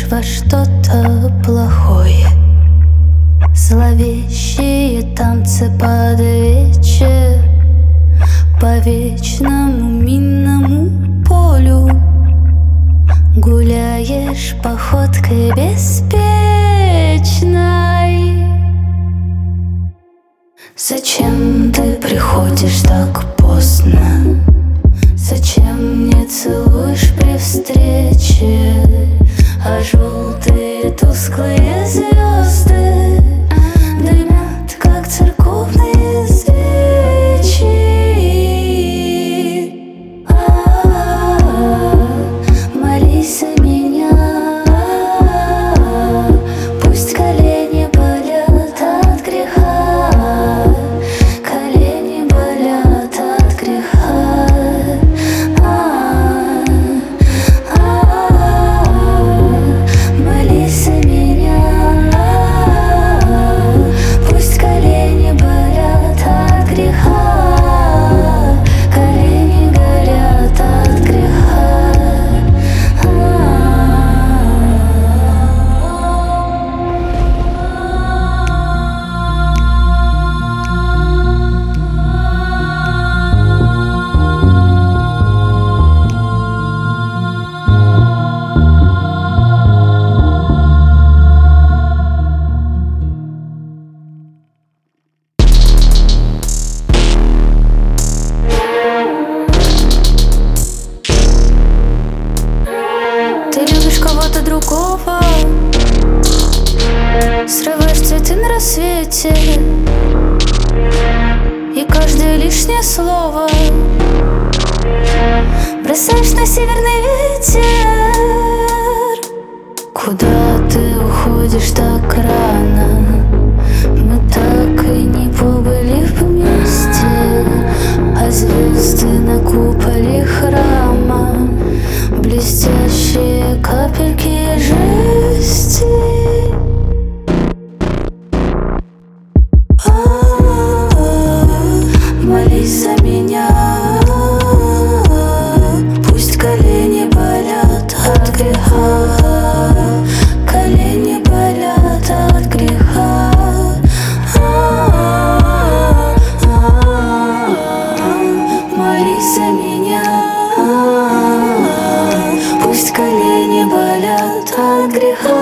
во что-то плохое. Зловещие танцы под вечер по вечному минному полю. Гуляешь походкой беспечной. Зачем ты приходишь так поздно? Зачем не целуешь при встрече? А желтые тусклые звезды дымят, как церковные свечи. Молись за меня, пусть колени болят от греха. Колени болят от греха. Молись за меня, пусть колени болят от греха. Колени горят от греха. Ты любишь кого-то другого, срываешь цветы на рассвете, и каждое лишнее слово бросаешь на северный ветер. Куда ты уходишь так рано? Мы так и не побыли вместе, а звезды на куполе храма блестящие капельки жести. Молись за меня, пусть колени болят от греха. Колени болят от греха. Молись за меня, пусть колени болят от греха.